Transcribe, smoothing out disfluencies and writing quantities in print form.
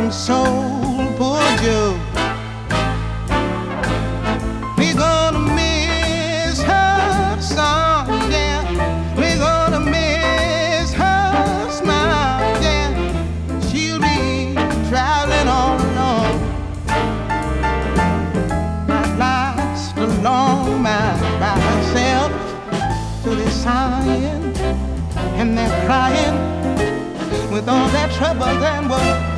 and soul, poor Joe. We're gonna miss her song, yeah. We're gonna miss her smile, yeah. She'll be traveling all alone, at last alone by herself. So they're sighing and they're crying with all their troubles and woes.